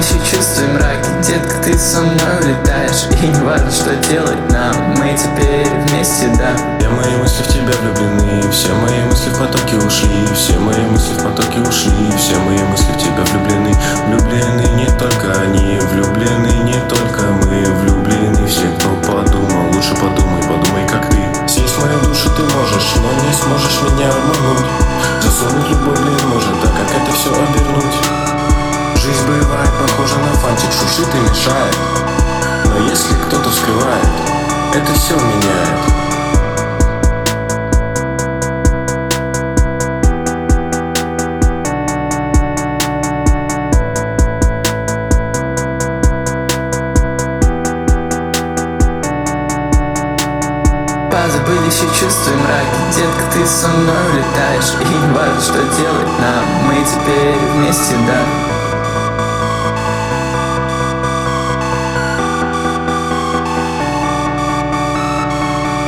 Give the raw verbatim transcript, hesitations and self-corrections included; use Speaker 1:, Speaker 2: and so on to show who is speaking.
Speaker 1: Забылись и чувства и мраки. Детка, ты со мной улетаешь, и не важно, что делать нам, мы теперь вместе, да.
Speaker 2: Все мои мысли в тебя влюблены, все мои мысли в потоке ушли, все мои мысли в потоке ушли, все мои мысли в тебя влюблены. Влюблены не только они, влюблены не только мы, влюблены все, кто подумал. Лучше подумай, подумай, как ты. Съесть мою душу ты можешь, но не сможешь меня обмануть. Засунуть любой блин может, да как это все обернуть. Жизнь бывает похожа на фантик, шуршит и мешает, но если кто-то вскрывает, это все меняет.
Speaker 1: Позабылись и чувства и мраки. Детка, ты со мной улетаешь, и не важно, что делать нам, мы теперь вместе, да.